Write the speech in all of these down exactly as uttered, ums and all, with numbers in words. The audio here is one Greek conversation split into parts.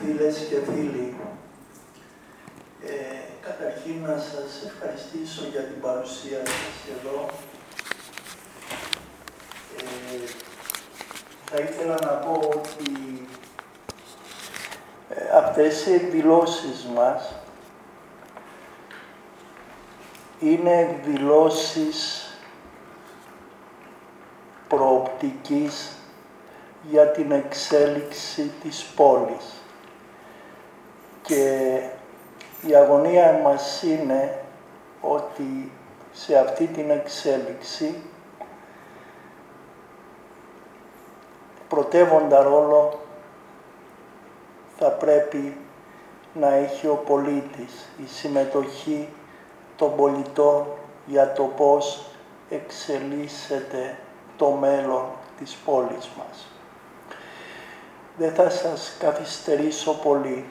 φίλες και φίλοι, ε, καταρχήν να σας ευχαριστήσω για την παρουσία σας εδώ. Ε, θα ήθελα να πω ότι ε, αυτές οι εκδηλώσεις μας είναι εκδηλώσεις προοπτικής για την εξέλιξη της πόλης. Και η αγωνία μας είναι ότι σε αυτή την εξέλιξη πρωτεύοντα ρόλο θα πρέπει να έχει ο πολίτης, η συμμετοχή των πολιτών για το πώς εξελίσσεται το μέλλον της πόλης μας. Δεν θα σας καθυστερήσω πολύ.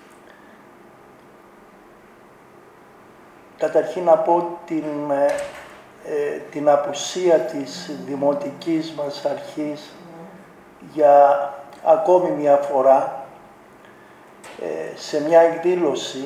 Καταρχήν να πω την, ε, την απουσία της δημοτικής μας αρχής για ακόμη μια φορά ε, σε μια εκδήλωση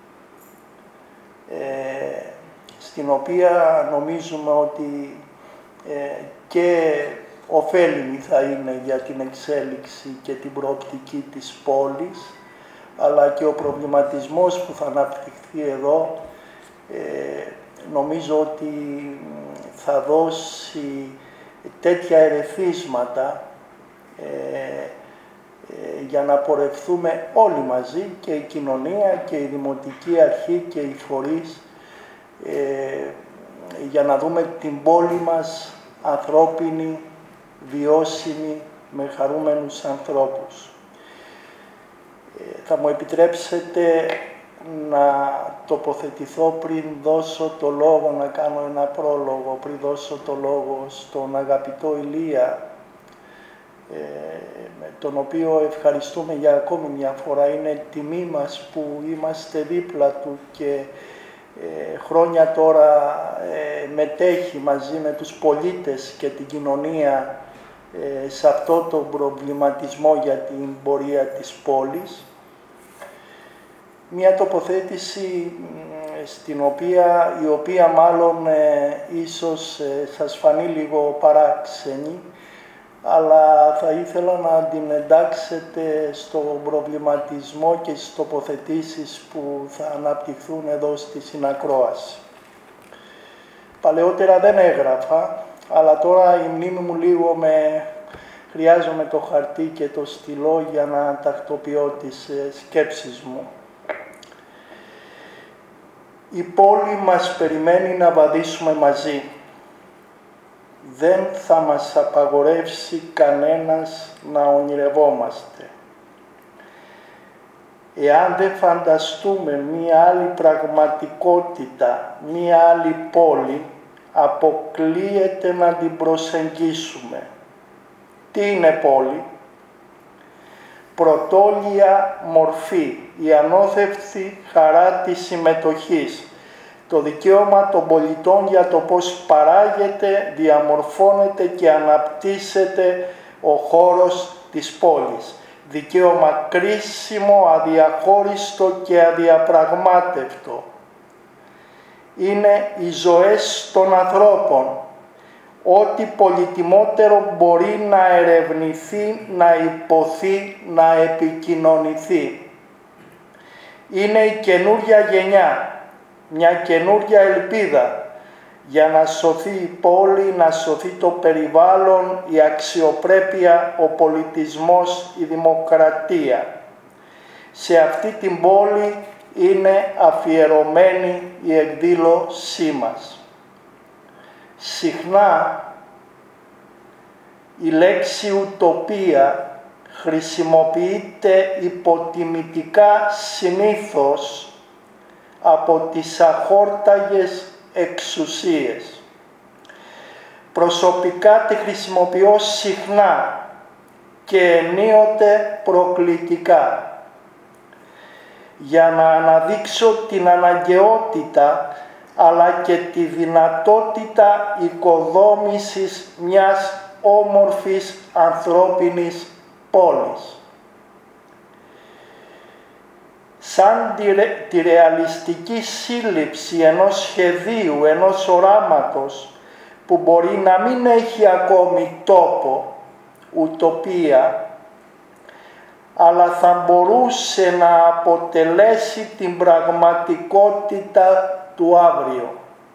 ε, στην οποία νομίζουμε ότι ε, και ωφέλιμη θα είναι για την εξέλιξη και την προοπτική της πόλης, αλλά και ο προβληματισμός που θα αναπτυχθεί εδώ ε, νομίζω ότι θα δώσει τέτοια ερεθίσματα ε, ε, για να πορευθούμε όλοι μαζί, και η κοινωνία και η δημοτική αρχή και οι φορείς, ε, για να δούμε την πόλη μας ανθρώπινη, βιώσιμη, με χαρούμενους ανθρώπους. Ε, θα μου επιτρέψετε να τοποθετηθώ πριν δώσω το λόγο, να κάνω ένα πρόλογο, πριν δώσω το λόγο στον αγαπητό Ηλία, ε, τον οποίο ευχαριστούμε για ακόμη μια φορά. Είναι τιμή μας που είμαστε δίπλα του και ε, χρόνια τώρα ε, μετέχει μαζί με τους πολίτες και την κοινωνία ε, σε αυτό τον προβληματισμό για την πορεία της πόλης. Μια τοποθέτηση στην οποία, η οποία μάλλον ε, ίσως ε, σας φανεί λίγο παράξενη, αλλά θα ήθελα να την εντάξετε στον προβληματισμό και στις τοποθετήσεις που θα αναπτυχθούν εδώ στη συνακρόαση. Παλαιότερα δεν έγραφα, αλλά τώρα η μνήμη μου λίγο με... χρειάζομαι το χαρτί και το στυλό για να τακτοποιώ τις ε, σκέψεις μου. Η πόλη μας περιμένει να βαδίσουμε μαζί. Δεν θα μας απαγορεύσει κανένας να ονειρευόμαστε. Εάν δεν φανταστούμε μία άλλη πραγματικότητα, μία άλλη πόλη, αποκλείεται να την προσεγγίσουμε. Τι είναι πόλη? Πρωτόλια μορφή, η ανώθευτη χαρά της συμμετοχής, το δικαίωμα των πολιτών για το πώς παράγεται, διαμορφώνεται και αναπτύσσεται ο χώρος της πόλης. Δικαίωμα κρίσιμο, αδιαχώριστο και αδιαπραγμάτευτο. Είναι οι ζωές των ανθρώπων. Ό,τι πολυτιμότερο μπορεί να ερευνηθεί, να υποθεί, να επικοινωνηθεί. Είναι η καινούρια γενιά, μια καινούρια ελπίδα για να σωθεί η πόλη, να σωθεί το περιβάλλον, η αξιοπρέπεια, ο πολιτισμός, η δημοκρατία. Σε αυτή την πόλη είναι αφιερωμένη η εκδήλωσή μας. Συχνά η λέξη ουτοπία χρησιμοποιείται υποτιμητικά συνήθως από τις αχόρταγες εξουσίες. Προσωπικά τη χρησιμοποιώ συχνά και ενίοτε προκλητικά για να αναδείξω την αναγκαιότητα αλλά και τη δυνατότητα οικοδόμησης μιας όμορφης ανθρώπινης πόλης. σαν τη, τη ρεαλιστική σύλληψη ενός σχεδίου, ενός οράματος που μπορεί να μην έχει ακόμη τόπο, ουτοπία, αλλά θα μπορούσε να αποτελέσει την πραγματικότητα του αύριο.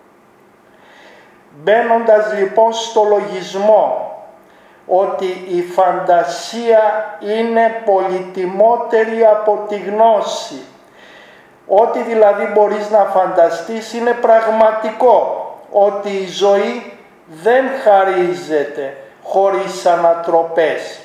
Μπαίνοντας λοιπόν στο λογισμό ότι η φαντασία είναι πολυτιμότερη από τη γνώση, ότι δηλαδή μπορείς να φανταστείς είναι πραγματικό, ότι η ζωή δεν χαρίζεται χωρίς ανατροπές.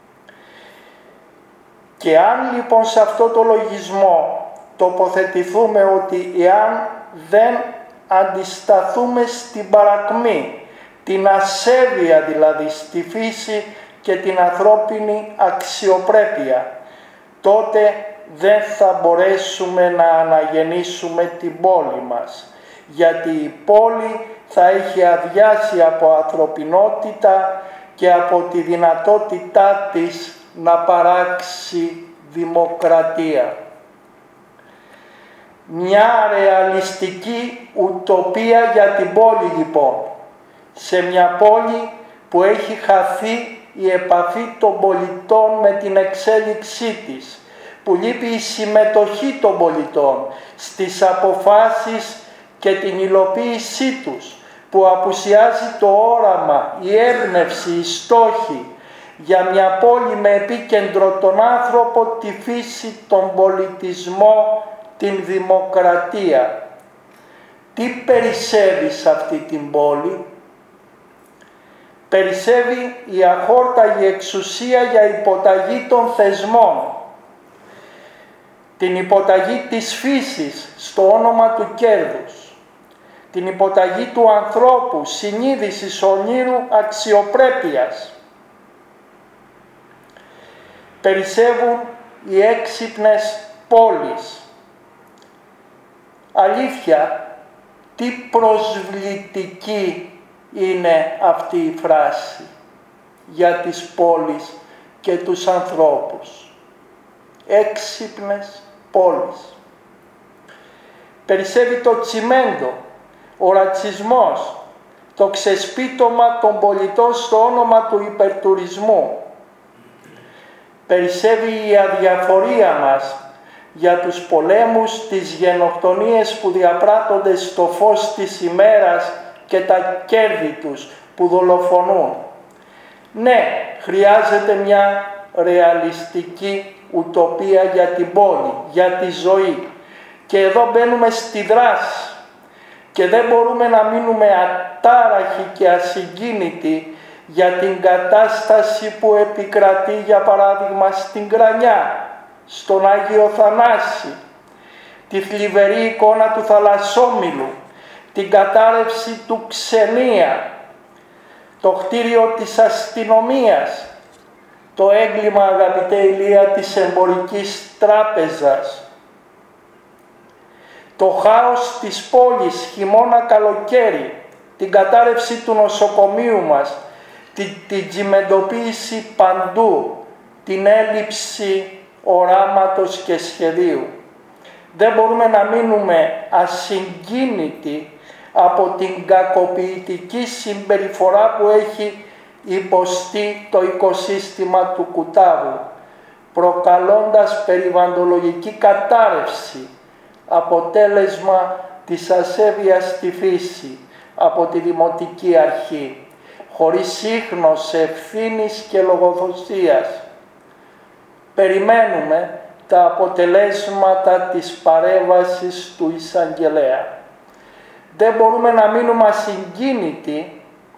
Και αν λοιπόν σε αυτό το λογισμό τοποθετηθούμε ότι εάν δεν αντισταθούμε στην παρακμή, την ασέβεια δηλαδή στη φύση και την ανθρώπινη αξιοπρέπεια, τότε δεν θα μπορέσουμε να αναγεννήσουμε την πόλη μας, γιατί η πόλη θα έχει αδειάσει από ανθρωπινότητα και από τη δυνατότητά της να παράξει δημοκρατία. Μια ρεαλιστική ουτοπία για την πόλη λοιπόν, σε μια πόλη που έχει χαθεί η επαφή των πολιτών με την εξέλιξή της, που λείπει η συμμετοχή των πολιτών στις αποφάσεις και την υλοποίησή τους, που απουσιάζει το όραμα, η έμπνευση, οι στόχοι για μια πόλη με επίκεντρο τον άνθρωπο, τη φύση, τον πολιτισμό, την δημοκρατία. Τι περισσεύει σε αυτή την πόλη? Περισσεύει η αχόρταγη εξουσία για υποταγή των θεσμών, την υποταγή της φύσης στο όνομα του κέρδους, την υποταγή του ανθρώπου, συνείδησης, ονείρου, αξιοπρέπειας. Περισσεύουν οι έξυπνες πόλεις. Αλήθεια, τι προσβλητική είναι αυτή η φράση για τις πόλεις και τους ανθρώπους. Έξυπνες πόλεις. Περισσεύει το τσιμέντο, ο ρατσισμός, το ξεσπίτωμα των πολιτών στο όνομα του υπερτουρισμού. Περισσεύει η αδιαφορία μας για τους πολέμους, τις γενοκτονίες που διαπράττονται στο φως της ημέρας και τα κέρδη τους που δολοφονούν. Ναι, χρειάζεται μια ρεαλιστική ουτοπία για την πόλη, για τη ζωή. Και εδώ μπαίνουμε στη δράση και δεν μπορούμε να μείνουμε ατάραχοι και ασυγκίνητοι για την κατάσταση που επικρατεί, για παράδειγμα στην Κρανιά, στον Άγιο Θανάση, τη θλιβερή εικόνα του θαλασσόμυλου, την κατάρρευση του Ξενία, το κτίριο της αστυνομίας, το έγκλημα, αγαπητέ Ηλία, της εμπορικής τράπεζας, το χάος της πόλης χειμώνα καλοκαίρι, την κατάρρευση του νοσοκομείου μας, την, την τσιμεντοποίηση παντού, την έλλειψη οράματος και σχεδίου. Δεν μπορούμε να μείνουμε ασυγκίνητοι από την κακοποιητική συμπεριφορά που έχει υποστεί το οικοσύστημα του Κουτάβου, προκαλώντας περιβαλλοντολογική κατάρρευση, αποτέλεσμα της ασέβειας στη φύση από τη Δημοτική Αρχή, χωρίς ίχνος ευθύνης και λογοδοσίας. Περιμένουμε τα αποτελέσματα της παρέμβασης του εισαγγελέα. Δεν μπορούμε να μείνουμε ασυγκίνητοι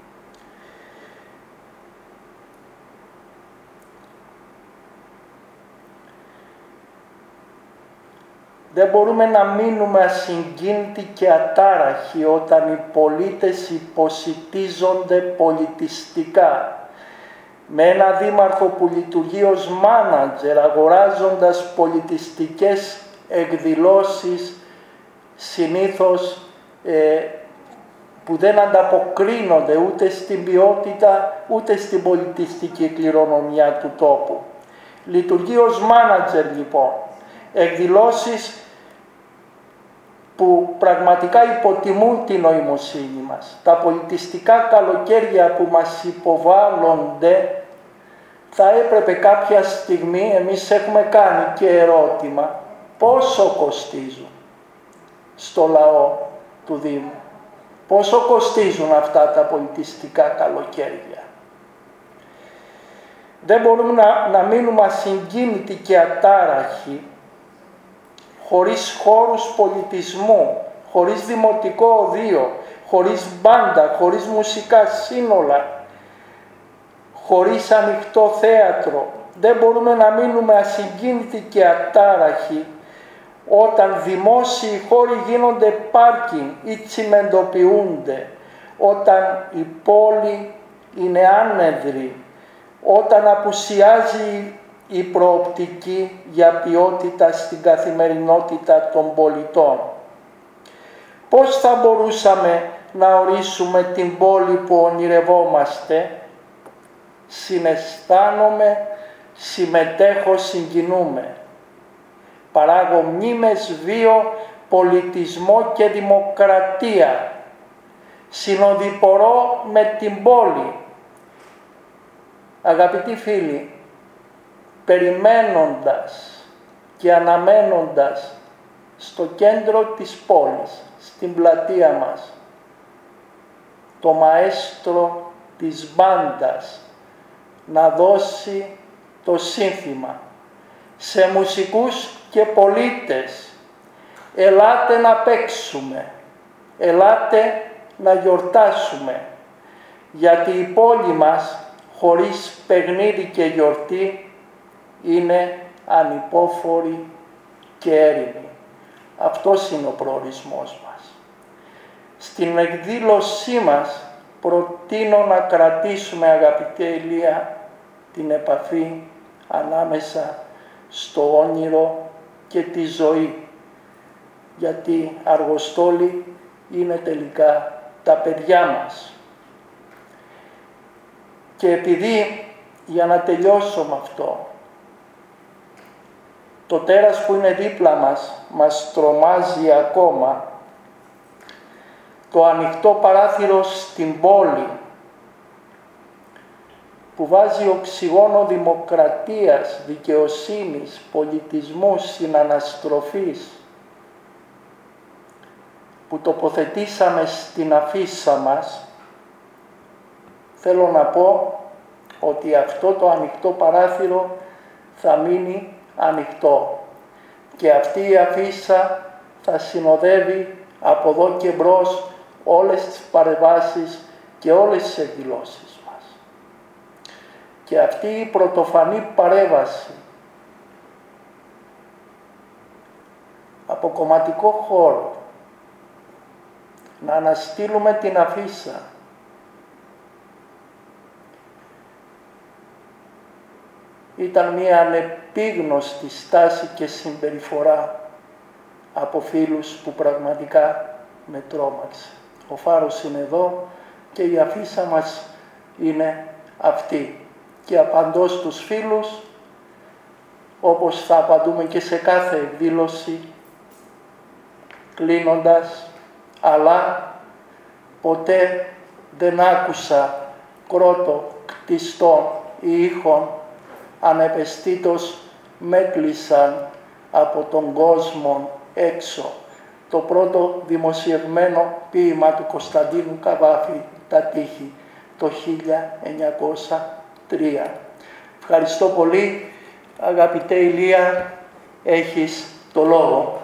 Δεν μπορούμε να μείνουμε ασυγκίνητοι και ατάραχοι όταν οι πολίτες υποσιτίζονται πολιτιστικά, με ένα δήμαρχο που λειτουργεί ως μάνατζερ, αγοράζοντας πολιτιστικές εκδηλώσεις συνήθως ε, που δεν ανταποκρίνονται ούτε στην ποιότητα ούτε στην πολιτιστική κληρονομιά του τόπου. Λειτουργεί ως μάνατζερ λοιπόν εκδηλώσεις που πραγματικά υποτιμούν την νοημοσύνη μας. Τα πολιτιστικά καλοκαίρια που μας υποβάλλονται, θα έπρεπε κάποια στιγμή, εμείς έχουμε κάνει και ερώτημα, πόσο κοστίζουν στο λαό του Δήμου. Πόσο κοστίζουν αυτά τα πολιτιστικά καλοκαίρια. Δεν μπορούμε να, να μείνουμε ασυγκίνητοι και ατάραχοι, χωρίς χώρους πολιτισμού, χωρίς δημοτικό οδείο, χωρίς μπάντα, χωρίς μουσικά σύνολα, χωρίς ανοιχτό θέατρο. Δεν μπορούμε να μείνουμε ασυγκίνητοι και ατάραχοι όταν δημόσιοι χώροι γίνονται πάρκινγκ ή τσιμεντοποιούνται, όταν η πόλη είναι άνεδρη, όταν απουσιάζει η προοπτική για ποιότητα στην καθημερινότητα των πολιτών. Πώς θα μπορούσαμε να ορίσουμε την πόλη που ονειρευόμαστε? Συναισθάνομαι, συμμετέχω, συγκινούμε. Παράγω μνήμες, βίο, πολιτισμό και δημοκρατία. Συνοδοιπορώ με την πόλη. Αγαπητοί φίλοι, περιμένοντας και αναμένοντας στο κέντρο της πόλης, στην πλατεία μας, το μαέστρο της μπάντας να δώσει το σύνθημα σε μουσικούς και πολίτες, ελάτε να παίξουμε, ελάτε να γιορτάσουμε, γιατί η πόλη μας χωρίς παιχνίδι και γιορτή είναι ανυπόφορη και έρημη. Αυτός είναι ο προορισμός μας. Στην εκδήλωσή μας προτείνω να κρατήσουμε, αγαπητέ Ηλία, την επαφή ανάμεσα στο όνειρο και τη ζωή. Γιατί αργοστόλοι είναι τελικά τα παιδιά μας. Και επειδή, για να τελειώσω με αυτό, το τέρας που είναι δίπλα μας μας τρομάζει ακόμα, το ανοιχτό παράθυρο στην πόλη που βάζει οξυγόνο δημοκρατίας, δικαιοσύνης, πολιτισμού, συναναστροφής, που τοποθετήσαμε στην αφίσα μας, θέλω να πω ότι αυτό το ανοιχτό παράθυρο θα μείνει ανοιχτό και αυτή η αφίσα θα συνοδεύει από εδώ και μπρος όλες τις παρεμβάσεις και όλες τις εκδηλώσεις μας. Και αυτή η πρωτοφανή παρέμβαση από κομματικό χώρο, να αναστείλουμε την αφίσα, ήταν μια ανεπίγνωστη στάση και συμπεριφορά από φίλους που πραγματικά με τρόμαξε. Ο φάρος είναι εδώ και η αφίσα μας είναι αυτή. Και απαντώ στους φίλους, όπως θα απαντούμε και σε κάθε εκδήλωση, κλείνοντας, αλλά ποτέ δεν άκουσα κρότο κτιστών ή ήχων ανεπαισθήτως με κλείσαν από τον κόσμο έξω. Το πρώτο δημοσιευμένο ποίημα του Κωνσταντίνου Καβάφη, «Τα τείχη», το χίλια εννιακόσια τρία. Ευχαριστώ πολύ. Αγαπητέ Ηλία, έχεις το λόγο.